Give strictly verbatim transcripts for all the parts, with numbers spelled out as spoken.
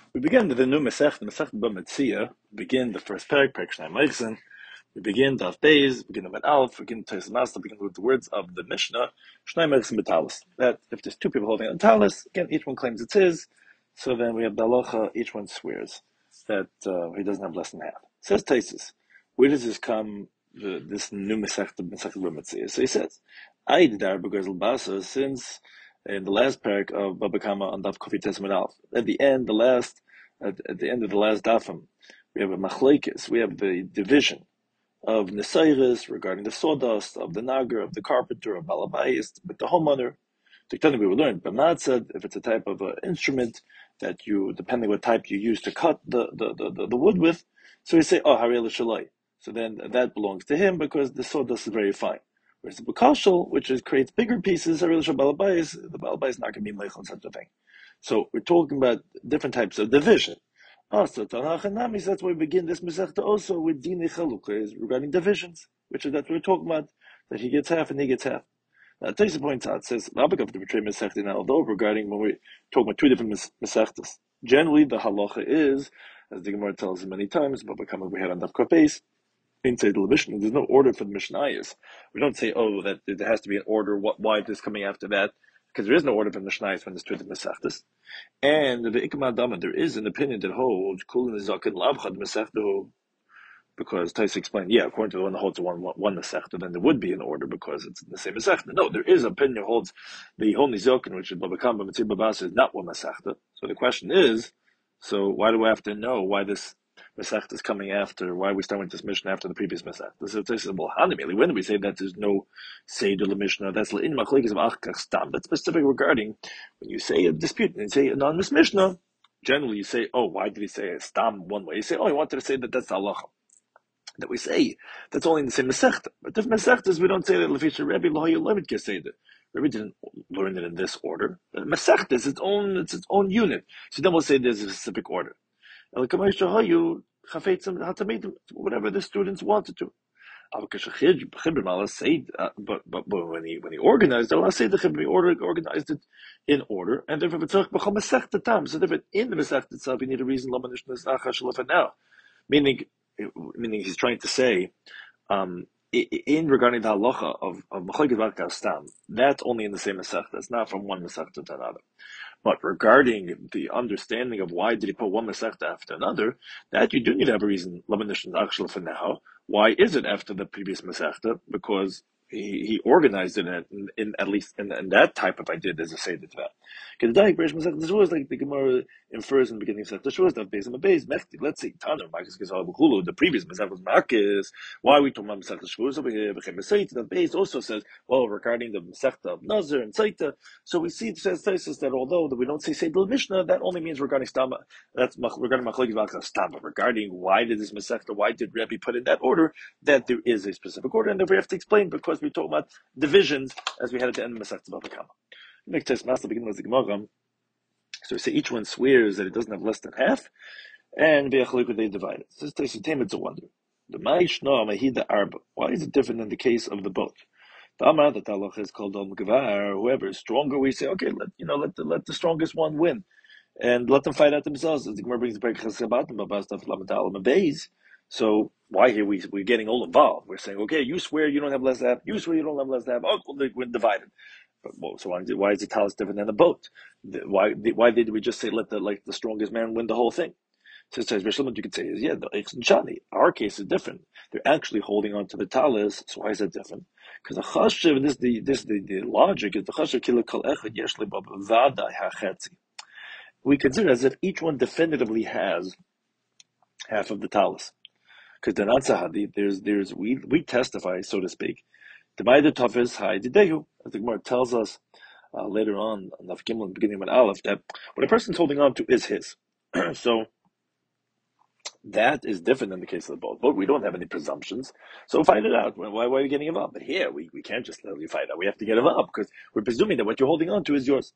We begin with the new Masech, the Masech B'Metzia. Begin the first parak, parak Shnai Meichsen. We begin Daf Beis, begin with Aleph, begin Tes Master, begin with the words of the Mishnah, Shnai Meichsen B'Talis. That if there's two people holding on talis, again, each one claims it's his, so then we have the halacha, each one swears that uh, he doesn't have less than half. Says Taisus, where does this come, the, this new Masech, the Masech B'Metzia? So he says, I did Dar B'Gezel Basa, since in the last parak of Baba Kama on Daf Kofi Tes Aleph, at the end, the last, At, at the end of the last dafim, we have a machlekes, we have the division of nesayres regarding the sawdust, of the nagar, of the carpenter, of balabayis, with the homeowner. The Tana we will learn, but said if it's a type of an instrument that you, depending what type you use to cut the, the, the, the, the wood with, so we say, oh, harei l'shalai. So then that belongs to him because the sawdust is very fine. Whereas the bukashal, which is, creates bigger pieces, harei l'shal balabayis, the balabayis is not going to be meichel on such a thing. So we're talking about different types of division. Also, Tanach that's why we begin this Masechta also with Dini Chalukah, regarding divisions, which is that we're talking about, that he gets half and he gets half. Now, Taisa points out, says, Rabbi the betrayed Masechta now, although regarding when we're talking about two different Masechtas, generally the halacha is, as the Gemara tells us many times, but becoming we had on Daf Kafes, inside the Mishnah, there's no order for the Mishnayos. We don't say, oh, that there has to be an order, what, why this coming after that, because there is no order for the Mishnayos when there's two different Masechtas. And the Ikma Dama, there is an opinion that holds Kulin Zakin Labchad Masechta, because Tais explained, yeah, according to the one that holds one one Masechta, then there would be an order because it's the same Masechta. No, there is an opinion that holds the Hol Nizokin, which is Babakam B'Mitzir Babas, is not one Masechta. So the question is, so why do we have to know why this Masechta is coming after, why are we starting this Mishnah after the previous Masechta? So Tais says, well, Hanamili, when do we say that there's no Seder the Mishnah? That's in Machlekes of Achkach Stam. That's specific regarding when you say a dispute and you say anonymous Mishnah, generally you say, oh, why did he say a Stam one way? You say, oh, he wanted to say that that's the halacha. That we say, that's only in the same Masechta. But if Masechtas, we don't say that Lefisha Rebbe Lohayu Levit can say that. Rebbe didn't learn it in this order. Masechta is its own, it's its own unit. So then we'll say there's a specific order. Whatever the students wanted to. But, but, but when he when he organized it, Allah said the he organized it in order, and therefore it's become Masechta tam. So therefore in the Masechta itself, you need a reason now. Meaning, meaning he's trying to say, um, in regarding the halacha of of Machlekes Varkas Stam, that's only in the same Masechta. It's not from one Masechta to another. But regarding the understanding of why did he put one Masechta after another, that you do need to have a reason. For now, why is it after the previous Masechta? Because he, he organized it in, in, in at least in, in that type of idea. There's a say that that. Because the Daik Masechta, this was like the Gemara infers in the beginning of Masechta. This was that base and the base mechti. Let's see, Tanur Marcus Gizal the previous Masechta was Marcus. Why are we talking about Masechta Shavuos over here? The base also says, well, regarding the Masechta of Nazir and Saita. So we see it says that although that we don't say Seidel Mishnah, that only means regarding Stama. That's regarding Machlekes Varkas Stama. Regarding why did this Masechta, why did Rebbe put in that order? That there is a specific order, and then we have to explain because we talk about divisions as we had at the end of Masechta Bava Kama. Next test master begin with the Gemara. So we say each one swears that it doesn't have less than half, and they divide it. So this takes it's a wonder. The Ma'ishna Mahida Arba. Why is it different in the case of the boat? The Amar that Allah is called Al Mgavar. Whoever is stronger, we say, okay, let you know, let the let the strongest one win, and let them fight out themselves. As the Gemara brings back Chasabat and Babastaf Lamadal and Beis. So why here we we're getting all involved? We're saying, okay, you swear you don't have less than half. You swear you don't have less than half. Oh, well, we're divided. But, well, so why, why is the talis different than the boat? The, why why did we just say let the like the strongest man win the whole thing? So it says, what you could say is, yeah, the Shani. Our case is different. They're actually holding on to the talis. So why is that different? Because the chashiv, this the this the, the logic is the chashiv kila kol echad yesh lebab vada hachetzi. We consider as if each one definitively has half of the talis. Because the Natsahadi, there's there's we we testify, so to speak. Divided tafis high didehu, as the Gemara tells us uh, later on in the Gimel, beginning with Aleph, that what a person's holding on to is his. So that is different in the case of the boat. But we don't have any presumptions, so fight it out. Why, why are you getting involved? But here we, we can't just let you fight out. We have to get involved because we're presuming that what you're holding on to is yours.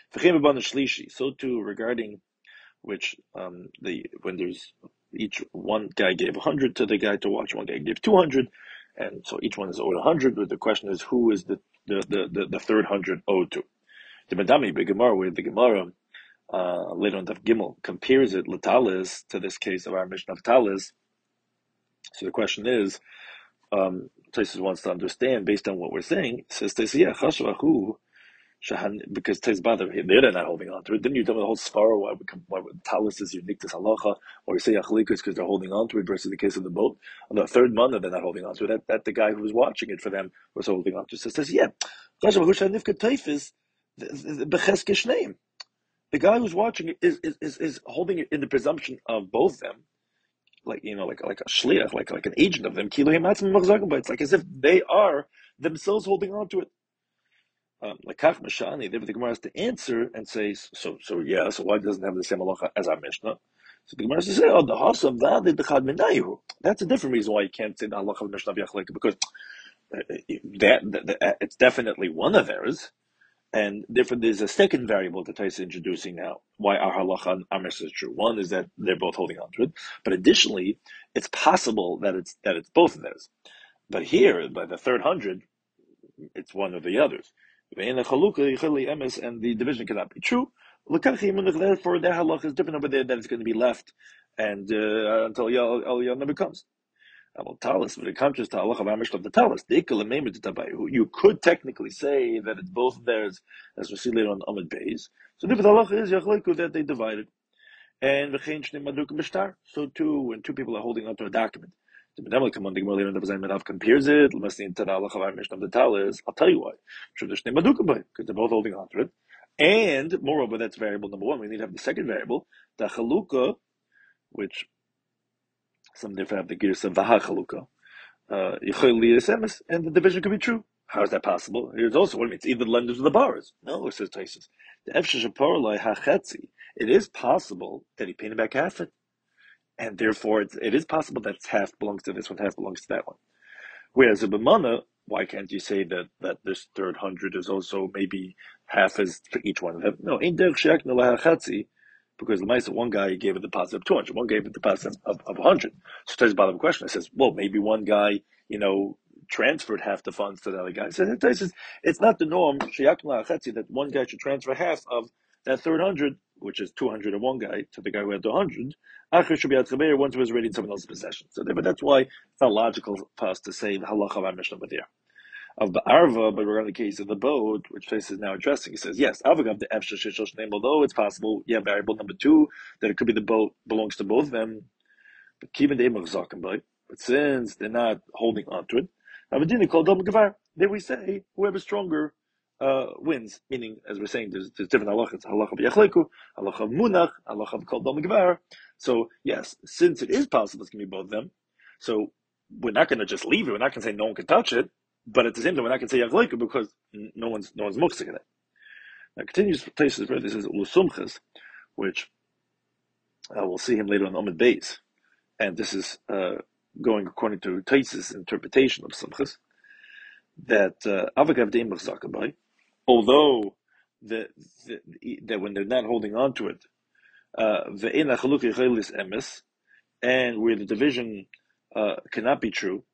So too regarding which um, the when there's each one guy gave a hundred to the guy to watch, one guy gave two hundred, and so each one is owed a hundred. But the question is, who is the the the, the, the third hundred owed to? The Madami Gemara, where the Gemara uh, later on Daf Gimel, compares it, Latalis, to this case of our mission of Talis. So the question is, um, Taisus wants to understand, based on what we're saying, says Taisus, yeah, Chashvahu, Shahan, because Tais Badr, they're not holding on to it. Didn't you tell me the whole svara why, why Talis is unique to Halacha, or you say Achalikus because they're holding on to it versus the case of the boat? On the third month, they're not holding on to it. That, that the guy who was watching it for them was holding on to it. So says, yeah, Chashvahu Shahanivka Taifis, Becheske Shneim. The guy who's watching it is, is, is, is holding it in the presumption of both them, like, you know, like like a shliach, like like an agent of them. It's like as if they are themselves holding on to it. Um, like Kach Mashani, the Gemara has to answer and say, so so yeah, so why doesn't it have the same halacha as our Mishnah? So the Gemara has to say, oh, the hasam that the chad minayu. That's a different reason why you can't say the halacha of Mishnah Yachlek, because that, that, that it's definitely one of theirs. And therefore, there's a second variable that Taisa is introducing now. Why our halacha and our Mishnah is true. One is that they're both holding on to it, but additionally, it's possible that it's that it's both of theirs. But here, by the third hundred, it's one of the others. And the division cannot be true. Therefore, their halacha is different over there. That it's going to be left, and uh, until Yal never comes. About talis, when it comes to halacha of Mishnah of the talis, you could technically say that it's both theirs, as we see later on Amud Beis. So the halacha is yachleiku that they divided, and v'chein shnei madrukim b'shtar. So too, when two people are holding onto a document, the B'nai come on the Gemara later on the B'zayin Medav compares it. L'masnin to the halacha of Mishnah of the talis. I'll tell you why. Because they're both holding onto it, and moreover, that's variable number one. We need to have the second variable, the chalukah, which some different have the gears of Vaha Chaluka. Uh, and the division could be true. How is that possible? Here's also what it means, either the lenders or the borrowers. No, it says Taisus. It is possible that he painted back half it. And therefore, it's, it is possible that half belongs to this one, half belongs to that one. Whereas a B'mana, why can't you say that, that this third hundred is also maybe half is for each one of them? No, in der because the Maisa, one guy gave a deposit of two hundred, one gave a deposit of, of one hundred. So there's a bottom question. It says, well, maybe one guy, you know, transferred half the funds to the other guy. So it says, it's not the norm, that one guy should transfer half of that third hundred, which is two hundred of one guy, to the guy who had the one hundred. Acher should be at Chaber once it was already in someone else's possession. So but that's why it's not logical for us to say the halacha of our Mishnah over there. Of the Arva, but we're on the case of the boat, which Face is now addressing. He says, yes, Avagav the Efsha Shishos name, although it's possible, yeah, variable number two, that it could be the boat belongs to both of them, but Kivin de Zakenbai, but since they're not holding on to it, Avadini called Dom Gavar. There we say, whoever's stronger uh, wins, meaning, as we're saying, there's, there's different halachas, halacha of Yachleku, halacha of Munach, halacha of called Dom Gavar. So, yes, since it is possible it's going to be both of them, so we're not going to just leave it, we're not going to say no one can touch it. But at the same time, we're not going to say Yachleiku because no one's no one's muksik in it. Now, continues places where this is Ulusumchas, which uh, we'll see him later on Amud Beis, and this is uh, going according to Taisus' interpretation of Sumchas, that Avagav Deim Zakabai, although the, the that when they're not holding on to it, Ve'ena Chaluki Chelis Emes, and where the division uh, cannot be true.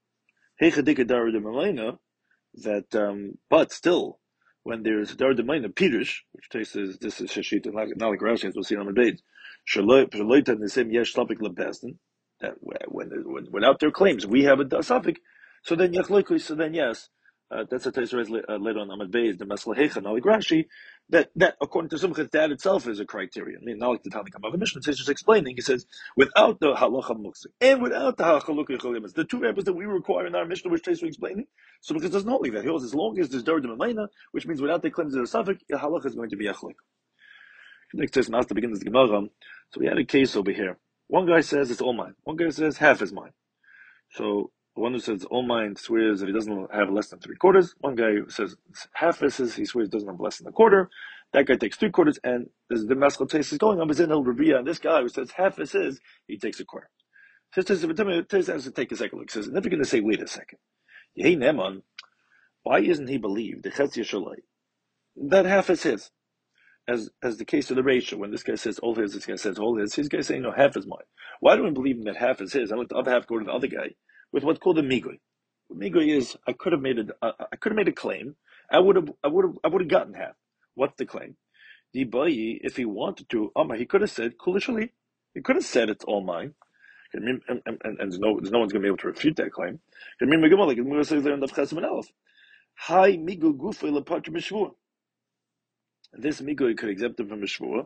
That, um, but still, when there's Dar Demaina Pirush, which takes this, this is Shashit and not like Rashi, as we'll see on the debate, Shaloita and the same Yesh Safik Lebestin, that when, when without their claims we have a Safik, so then Yachloikui, so then yes, uh, that's a Taisra uh, later on Amad Beis, the Maslahecha, not like Rashi, that, that according to Sumchat, that itself is a criterion. I mean, not like the Talmud Kamah Mishnah, it's just explaining, he says, without the Halacha Muksik, and without the Halacha Cholimas, the two rabbis that we require in our Mishnah, which Taisra explaining, so because does not leave that. He holds as long as there's Dar Demaina, which means without the claims of the Safik, the Halacha is going to be Yachloik. Next Taisra has to begin this Gemara. So we had a case over here. One guy says it's all mine. One guy says half is mine. So the one who says all mine swears that he doesn't have less than three quarters. One guy who says half is his, he swears he doesn't have less than a quarter. That guy takes three quarters, and there's the Maskal taste is going on. He's in El Rabia, and this guy who says half is his, he takes a quarter. So Taisa has to take a second look. He says, and if you're going to say, wait a second, Yehi Neman, why isn't he believed the Chetzi Shalai that half is his? As as the case of the ratio, when this guy says all his, this guy says all his, this guy saying no, half is mine. Why do we believe him that half is his? I let the other half go to the other guy with what's called a migui. What migui is, I could have made a, uh, I could have made a claim. I would have, I would have, I would have gotten half. What's the claim? the boy, if he wanted to, Amar, he could have said kulishali. He could have said it's all mine. And, and, and, and there's no, there's no one's going to be able to refute that claim. Like the says there in the Chesed Aleph, Hi migu gufay lepatra b'shvua. This migu could exempt him from a shvua.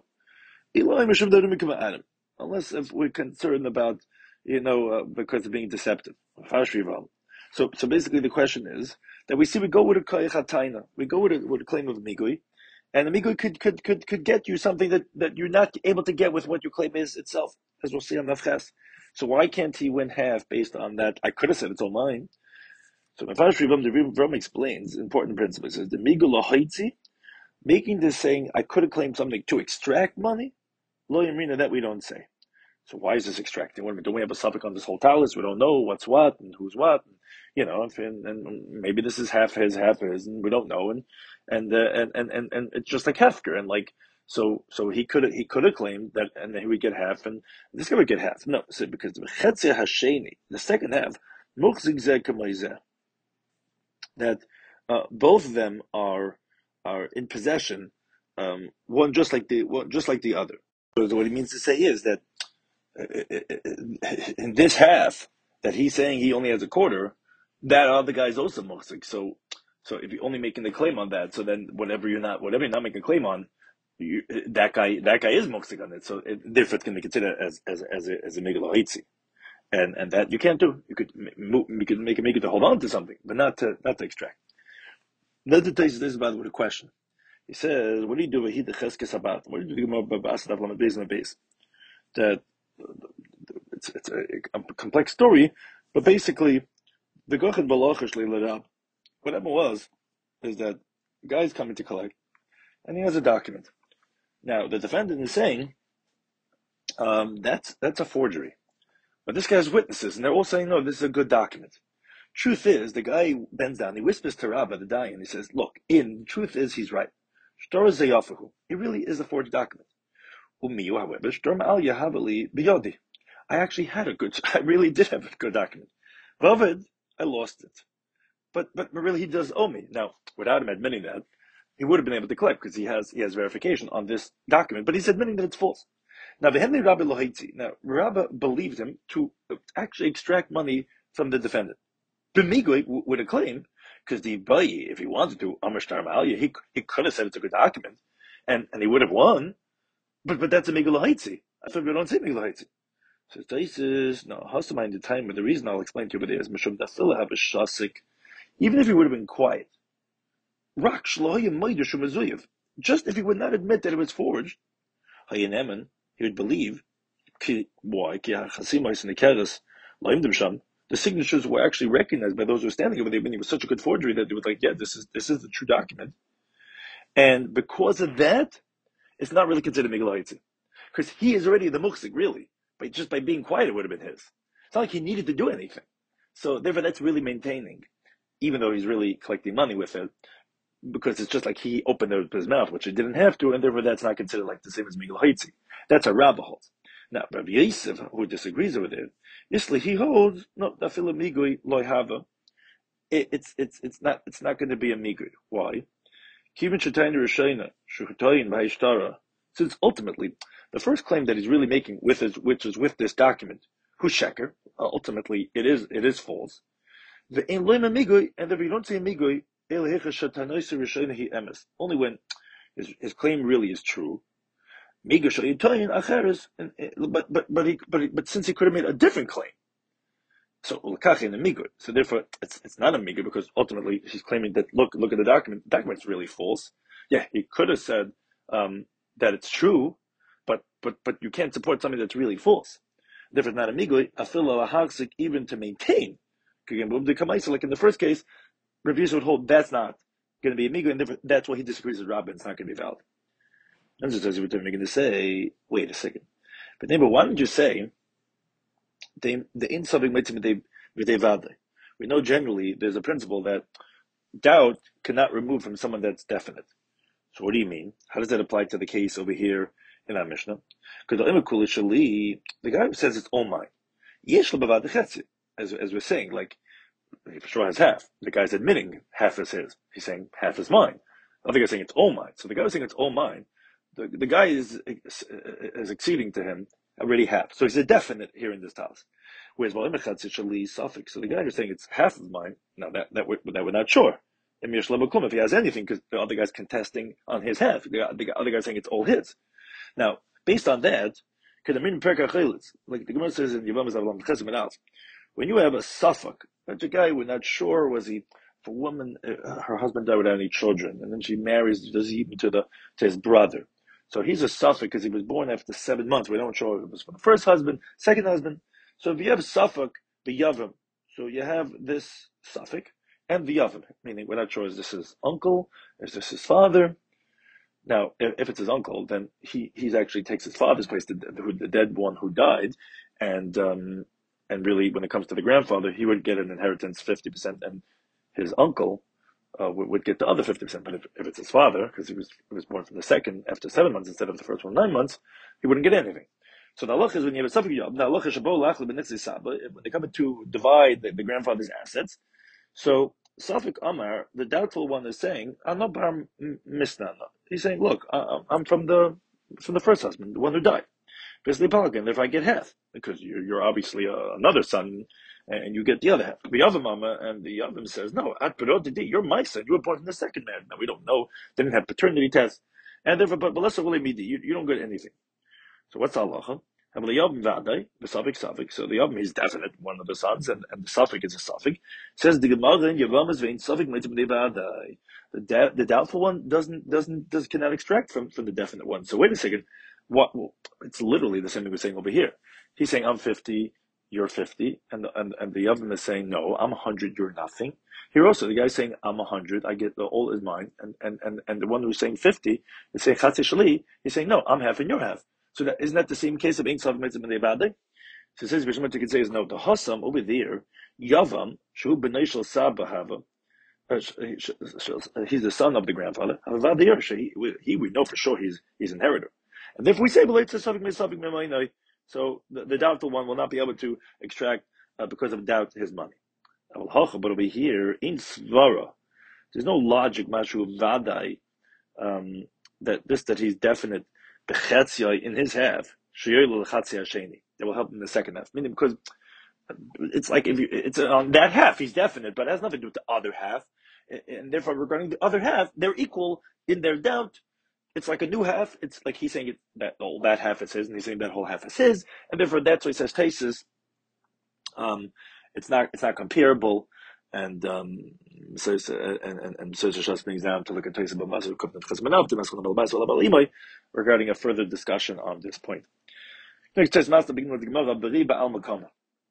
Unless if we're concerned about, you know, uh, because of being deceptive. So, so basically, the question is that we see we go with a koyach we go with a, with a claim of migui, and the migui could could could could get you something that, that you're not able to get with what your claim is itself, as we'll see on Nafches. So why can't he win half based on that? I could have said it's all mine. So Mefarish Rivam, the Rivam explains important principle. It says the migul lahaitzi, making this saying I could have claimed something to extract money. Lo yamrina, that we don't say. So why is this extracting? What, don't we have a suffix on this whole talus? We don't know what's what and who's what. And, you know, and, and maybe this is half his, half his, and we don't know. And and uh, and, and and and it's just like hefker. And like so, so he could he could have claimed that, and then he would get half, and this guy would get half. No, so because the chetzia hasheni, the second half, muchzik zeh k'mayzeh, that uh, both of them are are in possession, um, one just like the one just like the other. So what he means to say is that in this half that he's saying he only has a quarter, that other guy's also muhsik. So, so if you're only making the claim on that, so then whatever you're not, whatever you're not making a claim on, you, that guy, that guy is muhsik on it. So it, therefore, it's going to be considered as as as a as a megillah haitzi, and and that you can't do. You could you could make it make it to hold on to something, but not to not to extract. Another this is about with a question. He says, "What do you do with the cheskes sabat? What do you do with the asad on the base on the base?" That it's it's a, a complex story, but basically, the gochet balachish leilad. What happened was, is that the guy's coming to collect, and he has a document. Now the defendant is saying, um, that's that's a forgery, but this guy has witnesses, and they're all saying, no, this is a good document. Truth is, the guy bends down, he whispers to Rabba, the dying, and he says, look, in truth is he's right. Shtor zeyafahu. It really is a forged document. Umiyu, however, shtor ma'al yahavali biyodi. I actually had a good, I really did have a good document. Vavid, I lost it. But, but really he does owe me. Now, without him admitting that, he would have been able to collect because he has, he has verification on this document, but he's admitting that it's false. Now, Vehemni Rabbi Lohaitzi. Now, Rabbi believed him to actually extract money from the defendant. B'migui with a claim, because the bayi, if he wanted to, Amar Shtar Ma'alya, he, he could have said it's a good document, and, and he would have won, but, but that's a Migul Haitzi. I thought we don't say Migul Haitzi. So Taisis, no, Hasama in the time, but the reason I'll explain to you over there is Mishum Dafila have a shasik, even if he would have been quiet. Rak Shlohayim Maidush Mazuyev. Just if he would not admit that it was forged, Hayaneman, he would believe, ki, why, ki Hasimais in the Keres, Laim Dimsham, the signatures were actually recognized by those who were standing over there, meaning it was such a good forgery that they were like, yeah, this is this is the true document. And because of that, it's not really considered Migul Haitzi. Because he is already the muksik, really. But just by being quiet, it would have been his. It's not like he needed to do anything. So therefore, that's really maintaining, even though he's really collecting money with it, because it's just like he opened up his mouth, which he didn't have to, and therefore that's not considered like the same as Migul Haitzi. That's a Rabbah holds. Now, Rabbi Yosef, who disagrees with it, Isli, he holds no dafila migui loy hava. It's it's it's not it's not going to be a migui. Why? Kivin shetayna rishayna shukatayin b'haishtara. Since ultimately the first claim that he's really making with his, which is with this document, who's sheker, uh, ultimately it is it is false. The in loyma migui, and if you don't say migui, el hecha shetanoisa rishayna he emes. Only when his his claim really is true. But but but he but he, but since he could have made a different claim, so ulakachin and migur. So therefore, it's it's not a migur because ultimately he's claiming that look look at the document. The document's really false. Yeah, he could have said um, that it's true, but but but you can't support something that's really false. Therefore, it's not a migur. Afilo ahaksik even to maintain. Like in the first case, reviews would hold that's not going to be a migur, and that's why he disagrees with Rabbi. It's not going to be valid. And so we're going to say, wait a second. But neighbor, why don't you say the the in something we know generally there's a principle that doubt cannot remove from someone that's definite. So what do you mean? How does that apply to the case over here in our Mishnah? Because the guy who says it's all mine, as as we're saying, like he for sure has half. The guy's admitting half is his. He's saying half is mine. The other guy's saying it's all mine. So the guy was saying it's all mine. the, the guy is is acceding to him already half. So he's a definite here in this house. Whereas well, suffix. So the guy is saying it's half of mine. Now that that we're, that we're not sure. If he has anything, because the other guy's contesting on his half, the, the other guy's saying it's all his. Now, based on that, like the Gemara says in Yevamos Avlam Chesed, when you have a suffix, that's a guy we're not sure was he. If a woman, uh, her husband died without any children, and then she marries, does he even to the to his brother? So he's a suffix because he was born after seven months. We don't sure if it was from the first husband, second husband. So if you have suffix, the yavim, so you have this suffix and the yavim, meaning we're not sure is this his uncle, is this his father. Now, if, if it's his uncle, then he he's actually takes his father's place, the, the, the dead one who died, and um, and really when it comes to the grandfather, he would get an inheritance fifty percent, and his uncle uh, would, would get the other fifty percent. But if, if it's his father, because he was he was born from the second after seven months instead of the first one nine months, he wouldn't get anything. So the halacha is when you have a suffix yob. Now halacha shabo lachli b'nitzis saba, when they come to divide the, the grandfather's assets. So suffix amar, the doubtful one is saying, I'm not bar misnana. He's saying, look, I, I'm from the from the first husband, the one who died. Basically, Pelican, if I get half, because you're, you're obviously uh, another son, and you get the other half. The other mama and the other says, no, at Perotidi, you're my son. You were born from the second man. Now we don't know. They didn't have paternity tests. And therefore, but, but let's say, you, you don't get anything. So what's halacha? The suffix suffix. So the Yavim is definite, one of the sons, and, and the suffix is a suffix. Says the Gemara in Yevamos vein suffix the the the doubtful one doesn't doesn't does cannot extract from, from the definite one. So wait a second. What well, it's literally the same thing we're saying over here. He's saying I'm fifty, you're fifty, and the and, and the Yavim is saying no, I'm a hundred, you're nothing. Here also the guy's saying I'm a hundred, I get the all is mine, and, and, and, and the one who's saying fifty is saying Chatzei Shali, he's saying no, I'm half and you're half. So that isn't that the same case of Ein Sav Mitzvah and Evadeh? So it says Bishmat you could say is no. The Hassam over there, Yavam, Shu B'nai Shel Saba Hava, he's the son of the grandfather. He, he we know for sure he's he's inheritor. And if we say so the, the doubtful one will not be able to extract uh, because of doubt his money. But over here in Svara, there's no logic Mashu Vadai um, that this that he's definite in his half. That will help in the second half. Meaning because it's like if you, it's on that half he's definite, but it has nothing to do with the other half. And therefore, regarding the other half, they're equal in their doubt. It's like a new half. It's like he's saying it, that all that half is his, and he's saying that whole half is his, and therefore that's why he says Taisus. Um, it's not it's not comparable, and um, so and and and so just brings down to look at Taisus Bamasu Kupnat Chazmanav to Maskal Balbas Balimoy regarding a further discussion on this point. Next test master begin with the Gemara Beriba Al Makama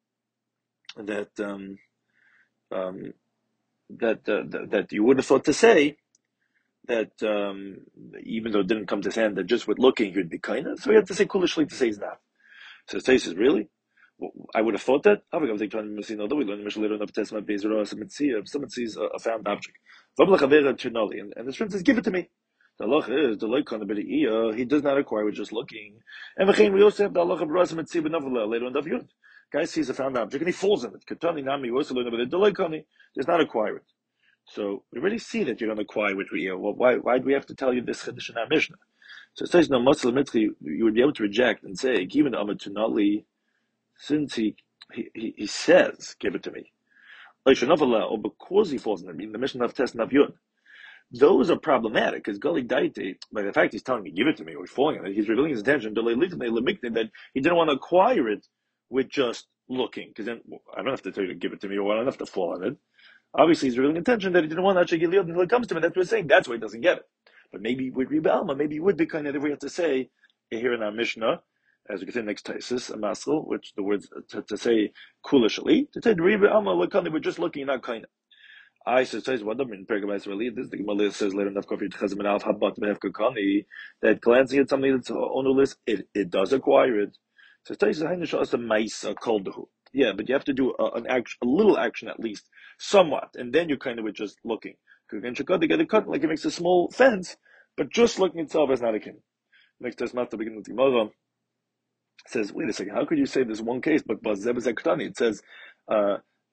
that um um that uh, that that you would have thought to say. That um, even though it didn't come to his hand, that just with looking he'd be kind of. So he had to say kulishly to say he's not. So it says, really? Well, I would have thought that. We learn later enough testament based on someone sees a found object. And, and his friend says, give it to me. The Allah is the like kind of he does not acquire with just looking. And we also have the Allah of Rasim and Tzibah later on Dav Yud. Guy sees a found object and he falls in it. Katani Nami also learn about it. The like does not acquire it. So we already see that you don't acquire with Riyah. Well, why why do we have to tell you this Chiddush in our Mishnah? So it says no Muslim Mitri, you would be able to reject and say, given Amad Tunali, since he, he he he says, give it to me. Or because he falls in it, meaning the Mishnah of Test Nav Yud. Those are problematic because Gali Daite, by the fact he's telling me, give it to me, or he's falling in it, he's revealing his intention that he didn't want to acquire it with just looking. Because then well, I don't have to tell you to give it to me, or I don't have to fall in it. Obviously, he's revealing intention that he didn't want to actually get Leod until it comes to him. And that's what we're saying. That's why he doesn't get it. But maybe with Reba Alma, maybe it would be kind of if we have to say here in our Mishnah, as we get to the next Taisus, a Maskal, which the words to, to say kulishali, to say Reba Alma, we're just looking, not kind of. I says, what I mean, Pergabas really, this the Gemara says later enough coffee to Chazman Alf Habat Mehefkakani, that glancing at something that's on the list, it, it does acquire it. So Taisus Hainish as a Maisa Koldahu. Yeah, but you have to do a, an action, a little action at least, somewhat, and then you kind of would just looking. Because they get a cut like it makes a small fence, but just looking itself is not a kin. Next test master begin with the Gemara says, wait a second, how could you say this one case? But it says, uh,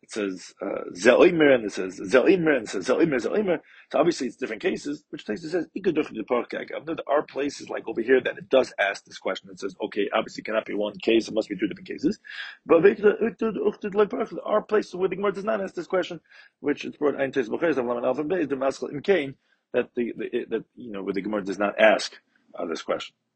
it says Zeoimer, and it says Zeoimer, and it says Zeoimer, Zeoimer. So obviously it's different cases, which takes it says Ikuduch de Parkag. There are places like over here that it does ask this question. It says, okay, obviously it cannot be one case, it must be two different cases. But there are places where the Gemara does not ask this question, which it's brought Ein Tes B'Cheres of Laman Alpha Beis, the Maskal in Cain, that the, the that you know where the Gemara does not ask uh, this question.